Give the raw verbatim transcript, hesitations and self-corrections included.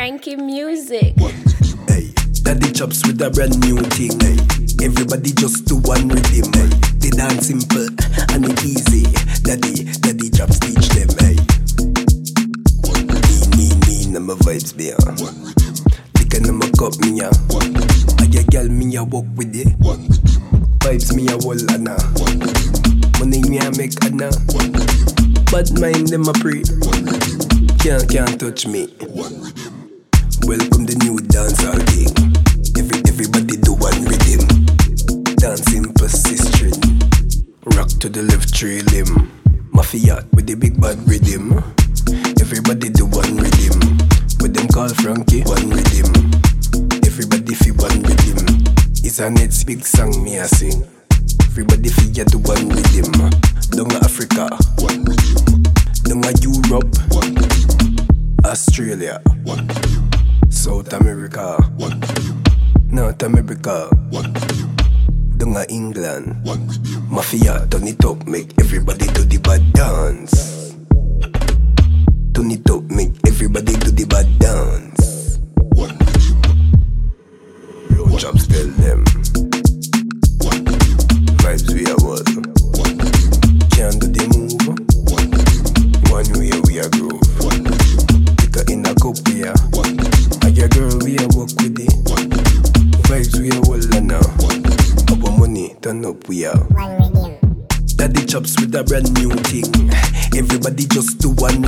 Frankie music. Hey, Daddy chops with a brand new thing. Hey, everybody just do one rhythm. Hey, they dance simple and it easy. Daddy, Daddy chops teach them. Hey, me, me, me, na my vibes be on. Lick na my cup me a. I get girl me a walk with it. Vibes me a wall ana. Money me a make ana. Bad mind them a pray. Can't, can't touch me. Welcome the new dancehall king. Every, everybody do one rhythm. Dancing persistent. Rock to the left tree limb. Mafia with the big bad rhythm. Everybody do one rhythm. What them call Frankie, one rhythm. Everybody feel one rhythm. It's a next big song me a sing. Everybody feel do one rhythm. Down Africa, one rhythm. Down Europe, one rhythm. Australia, one rhythm. South America, one rhythm. North America, one rhythm. Down England, one rhythm. Mafia turn it up, make everybody do the bad dance. Turn it up, make everybody do the bad dance. One rhythm. Road chops tell them. One rhythm. Vibes we are what? One rhythm. Can't do the move. One rhythm. One way we are groove. One rhythm. Take her in a cup we are. One rhythm. And your girl we are walk with it. One rhythm. Vibes we are all now. One rhythm. Our money turn up we are. One rhythm. Daddy chops with a brand new thing. Everybody just do one